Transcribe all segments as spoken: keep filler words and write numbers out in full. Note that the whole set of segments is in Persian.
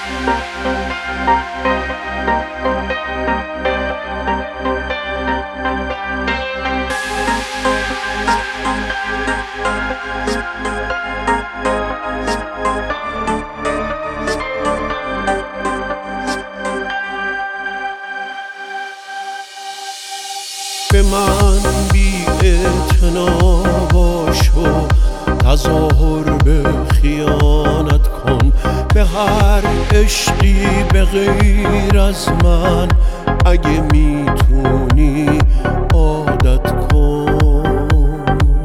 به من بی اعتنا باش و تظاهر به خیانت کن، به هر عشقی به غیر از من اگه میتونی عادت کن.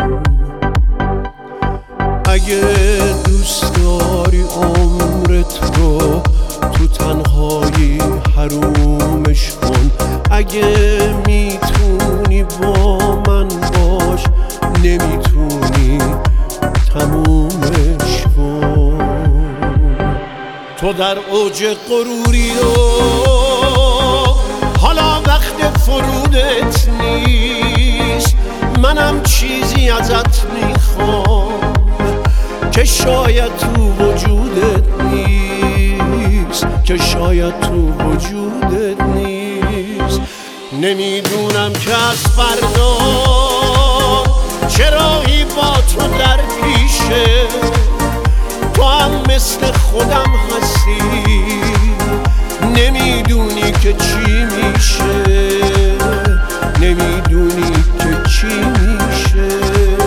اگه دوست داری عمرت رو تو تنهایی حرومش کن، اگه میتونی با من باش، نمیتونی تمومش کن. تو در اوج غروری و حالا وقت فرودت نیست، منم چیزی ازت میخوام که شاید تو وجودت نیست، که شاید تو وجودت نیست. نمیدونم که از فردا چرایی با تو در پیشه، تو هم مثل خودم هستی، نمیدونی که چی میشه، نمیدونی که چی میشه.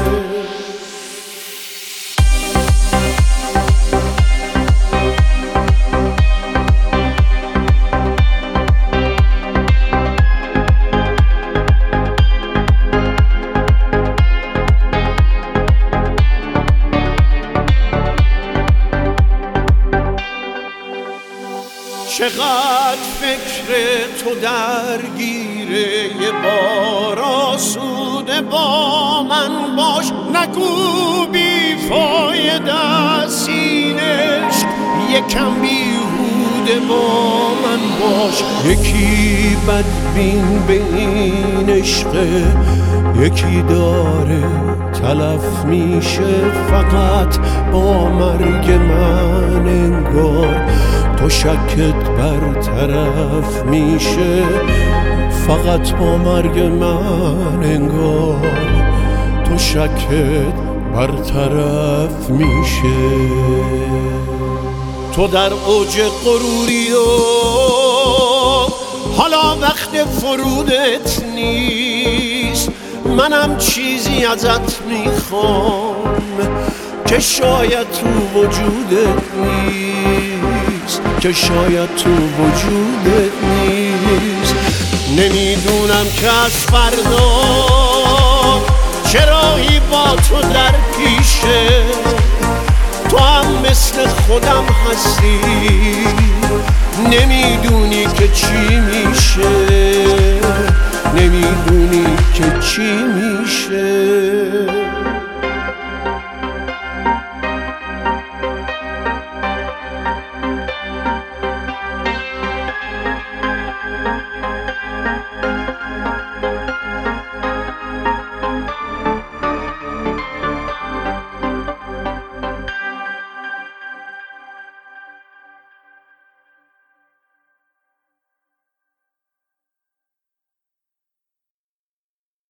چقدر فکر تو درگیره، یه بار آسوده با من باش، نگو بی فایده است این عشق، یکم بیهوده با من باش. یکی بدبین به این عشقه، یکی داره تلف میشه فقط با مرگ من، انگار تو شکت برطرف میشه فقط با مرگ من، انگار تو شکت برطرف میشه. تو در اوج غروری و حالا وقت فرودت نیست، منم چیزی ازت میخوام که شاید تو وجودت نیست، که شاید تو وجودت نیست. نمیدونم که از فردا چرایی با تو در پیشه، تو هم مثل خودم هستی، نمیدونی که چی میشه، نمیدونی که چی میشه.